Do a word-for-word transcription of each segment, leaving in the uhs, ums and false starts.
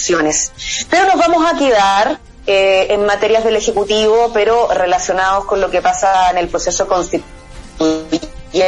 Pero nos vamos a quedar eh, en materias del Ejecutivo, pero relacionados con lo que pasa en el proceso constituyente.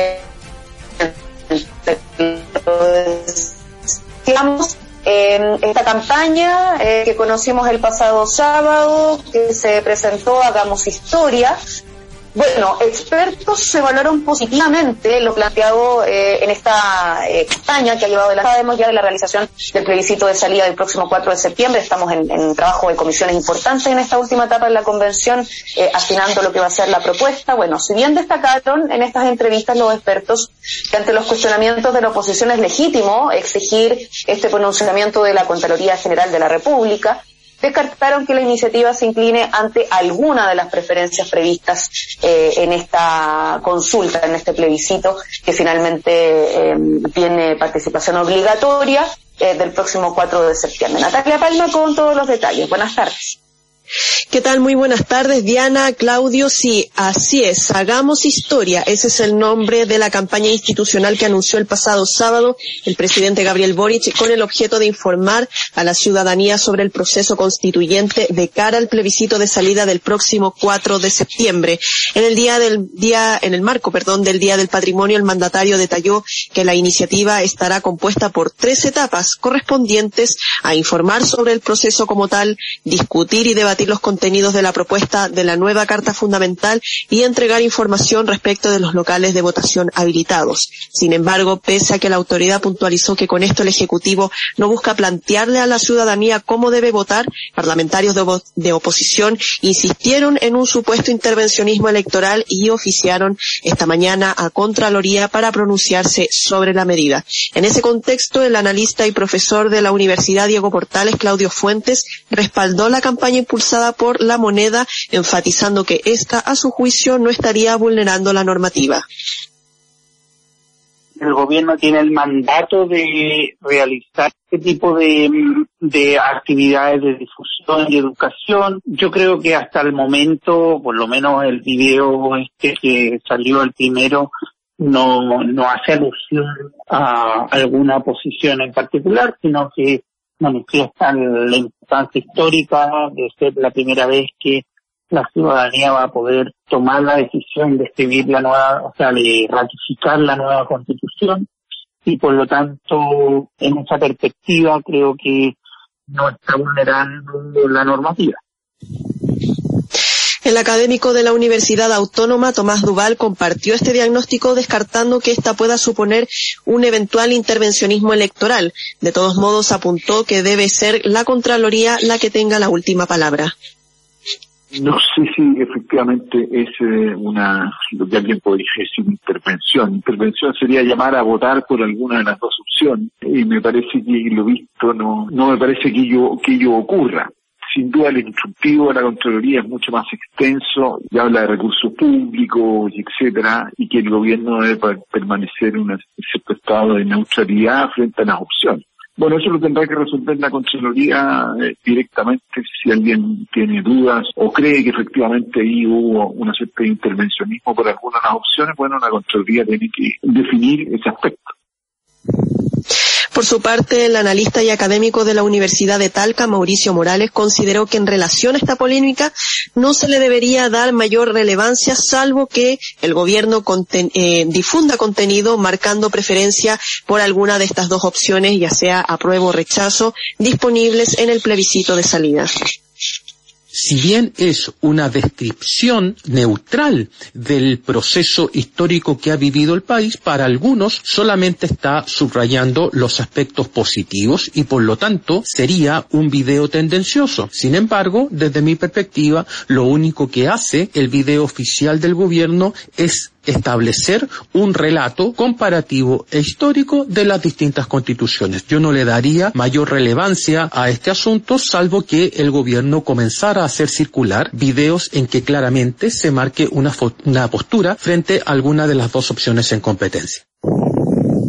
Digamos, eh, esta campaña eh, que conocimos el pasado sábado, que se presentó Hagamos Historia. Bueno, expertos evaluaron positivamente lo planteado eh, en esta eh, campaña que ha llevado adelante. Sabemos ya de la realización del plebiscito de salida del próximo cuatro de septiembre. Estamos en, en trabajo de comisiones importantes en esta última etapa de la convención, eh, afinando lo que va a ser la propuesta. Bueno, si bien destacaron en estas entrevistas los expertos que ante los cuestionamientos de la oposición es legítimo exigir este pronunciamiento de la Contraloría General de la República, descartaron que la iniciativa se incline ante alguna de las preferencias previstas eh, en esta consulta, en este plebiscito, que finalmente eh, tiene participación obligatoria eh, del próximo cuatro de septiembre. Natalia Palma con todos los detalles. Buenas tardes. ¿Qué tal? Muy buenas tardes, Diana, Claudio. Sí, así es, Hagamos Historia. Ese es el nombre de la campaña institucional que anunció el pasado sábado el presidente Gabriel Boric, con el objeto de informar a la ciudadanía sobre el proceso constituyente de cara al plebiscito de salida del próximo cuatro de septiembre. En el día del día, en el marco, perdón, del Día del Patrimonio, el mandatario detalló que la iniciativa estará compuesta por tres etapas correspondientes a informar sobre el proceso como tal, discutir y debatir los contenidos de la propuesta de la nueva Carta Fundamental y entregar información respecto de los locales de votación habilitados. Sin embargo, pese a que la autoridad puntualizó que con esto el Ejecutivo no busca plantearle a la ciudadanía cómo debe votar, parlamentarios de, op- de oposición insistieron en un supuesto intervencionismo electoral y oficiaron esta mañana a Contraloría para pronunciarse sobre la medida. En ese contexto, el analista y profesor de la Universidad Diego Portales, Claudio Fuentes, respaldó la campaña impulsada por La Moneda, enfatizando que esta, a su juicio, no estaría vulnerando la normativa. El gobierno tiene el mandato de realizar este tipo de, de actividades de difusión y educación. Yo creo que hasta el momento, por lo menos el video este que salió el primero, no, no hace alusión a alguna posición en particular, sino que manifiestan la importancia histórica de ser la primera vez que la ciudadanía va a poder tomar la decisión de escribir la nueva, o sea, de ratificar la nueva Constitución, y por lo tanto, en esa perspectiva, creo que no está vulnerando la normativa. El académico de la Universidad Autónoma, Tomás Duval, compartió este diagnóstico, descartando que esta pueda suponer un eventual intervencionismo electoral. De todos modos, apuntó que debe ser la Contraloría la que tenga la última palabra. No sé si efectivamente es eh, una, lo que alguien podría decir, intervención. Intervención sería llamar a votar por alguna de las dos opciones, y me parece que lo visto no, no me parece que ello, que ello ocurra. Sin duda el instructivo de la Contraloría es mucho más extenso, y habla de recursos públicos, etcétera, y que el gobierno debe permanecer en un cierto estado de neutralidad frente a las opciones. Bueno, eso lo tendrá que resolver la Contraloría eh, directamente. Si alguien tiene dudas o cree que efectivamente ahí hubo una cierta intervencionismo por alguna de las opciones, bueno, la Contraloría tiene que definir ese aspecto. Por su parte, el analista y académico de la Universidad de Talca, Mauricio Morales, consideró que en relación a esta polémica no se le debería dar mayor relevancia, salvo que el gobierno conten- eh, difunda contenido marcando preferencia por alguna de estas dos opciones, ya sea apruebo o rechazo, disponibles en el plebiscito de salida. Si bien es una descripción neutral del proceso histórico que ha vivido el país, para algunos solamente está subrayando los aspectos positivos y por lo tanto sería un video tendencioso. Sin embargo, desde mi perspectiva, lo único que hace el video oficial del gobierno es establecer un relato comparativo e histórico de las distintas constituciones. Yo no le daría mayor relevancia a este asunto, salvo que el gobierno comenzara a hacer circular videos en que claramente se marque una, fo- una postura frente a alguna de las dos opciones en competencia.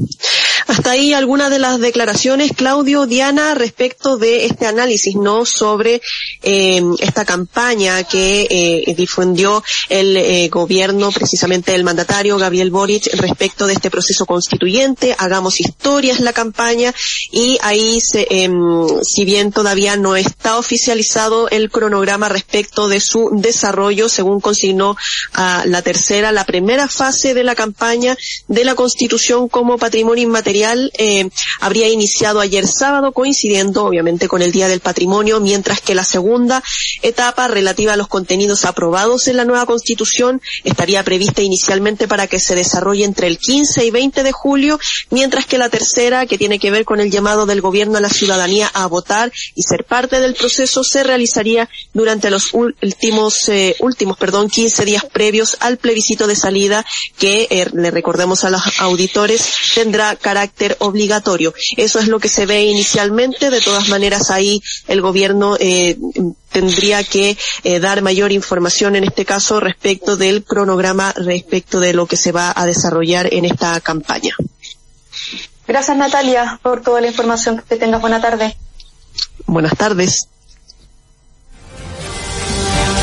Hasta ahí algunas de las declaraciones, Claudio, Diana, respecto de este análisis, ¿no?, sobre eh, esta campaña que eh, difundió el eh, gobierno, precisamente el mandatario Gabriel Boric, respecto de este proceso constituyente. Hagamos historia es la campaña, y ahí, se, eh, si bien todavía no está oficializado el cronograma respecto de su desarrollo, según consignó a la tercera, la primera fase de la campaña de la Constitución como patrimonio inmaterial Eh, habría iniciado ayer sábado, coincidiendo obviamente con el Día del Patrimonio, mientras que la segunda etapa, relativa a los contenidos aprobados en la nueva Constitución, estaría prevista inicialmente para que se desarrolle entre el quince y veinte de julio, mientras que la tercera, que tiene que ver con el llamado del gobierno a la ciudadanía a votar y ser parte del proceso, se realizaría durante los últimos eh, últimos perdón quince días previos al plebiscito de salida, que eh, le recordemos a los auditores tendrá carácter obligatorio. Eso es lo que se ve inicialmente. De todas maneras, ahí el gobierno eh, tendría que eh, dar mayor información en este caso respecto del cronograma, respecto de lo que se va a desarrollar en esta campaña. Gracias, Natalia, por toda la información. Que tengas buena tarde. Buenas tardes.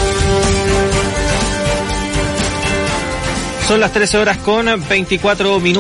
Son las trece horas con veinticuatro minutos.